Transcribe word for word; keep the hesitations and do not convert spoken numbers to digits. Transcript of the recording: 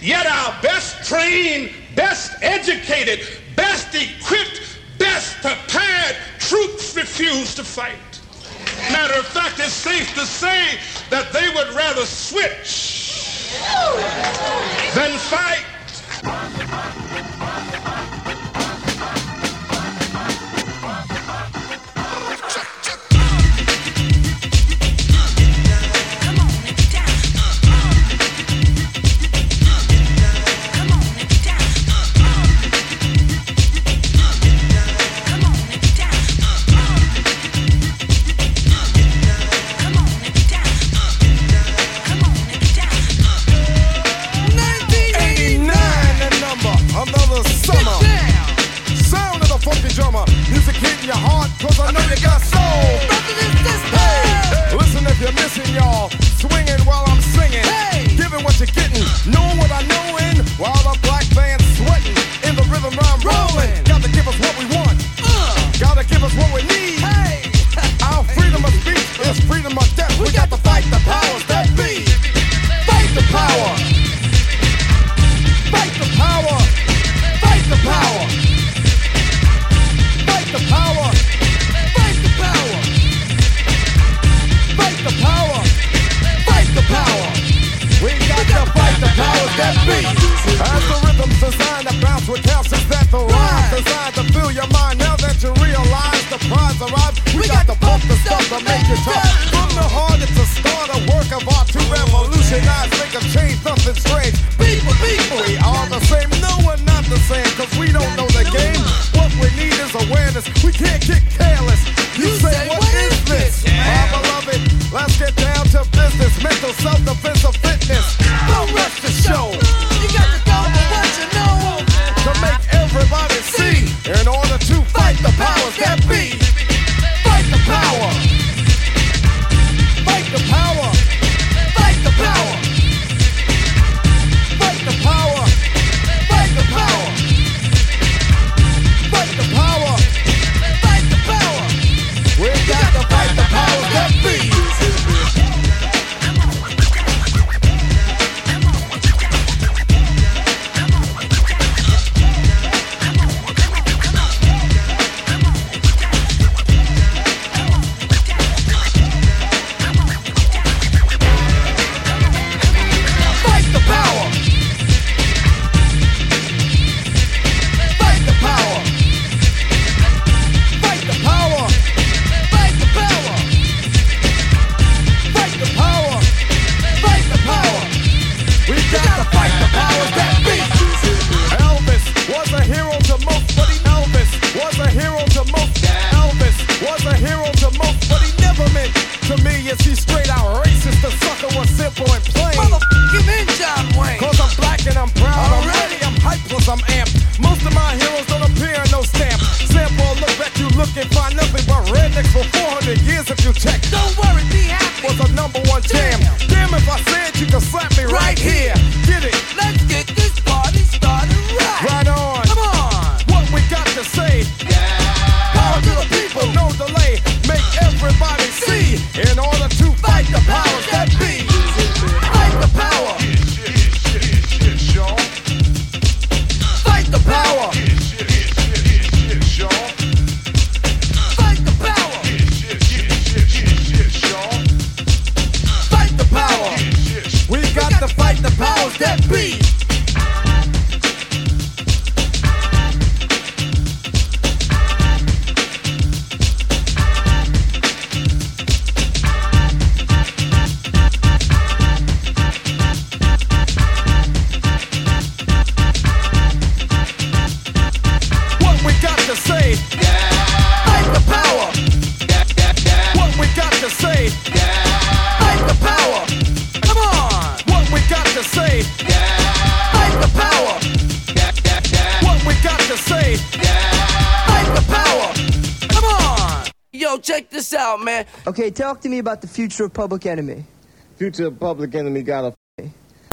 Yet our best trained, best educated, best equipped, best prepared troops refuse to fight. Matter of fact, it's safe to say that they would rather switch than fight. Cause I know you got soul. Hey, listen if you're missing, y'all. Swinging while I'm singing. Hey, giving what you're getting. Knowing what I know in. While the black band's sweating. In the rhythm I'm rolling. Gotta give us what we want. Uh, Gotta give us what we need. Hey, our freedom of speech is freedom of death. We, we got to fight the powers that be. Fight the power. Fight the power. Fight the power. Fight the power. Power. We got to fight the powers that be. As the rhythm's designed to bounce with calcium that the rhyme designed to fill your mind. Now that you realize the prize arrives, we, we got, got to pump the stuff to make it tough. From the heart, it's a start, a work of art to revolutionize, make a change, something strange. People, people, we are the same. No, we're not the same, cause we don't know the game. What we need is awareness. We can't get careless. You, you say, say, what is this? My beloved, let's get down to business. Mental self-defense of fitness. Don't rush the show. You got to go for what you know. To make everybody see. In order to fight the powers that be. Fight the power. Fight the power. Fight the power. Fight the power. Fight the power. Fight the power. Fight the power. We got to fight the powers that be. I'm amped. Most of my heroes don't appear in no stamp. Sample look back, you look and find nothing but rednecks for four hundred years if you check. Don't worry, be happy. Was a number one jam. Damn, if I said you could slap me right, right here. Get it? Let's get this party started right. Right on. Come on. What we got to say? Yeah. Power to the people, no delay. Make everybody see. In order to fight the powers that be. Fight the power. The power. Fight the power. Fight the power. We got to fight the powers that be. Say, yeah. Fight the power. Yeah, yeah, yeah. What we got to say, yeah. Fight the power. Come on. What we got to say, yeah. Fight the power. Yeah, yeah, yeah. What we got to say, yeah. Fight the power. Come on. Yo, check this out, man. Okay, talk to me about the future of Public Enemy. Future of Public Enemy got a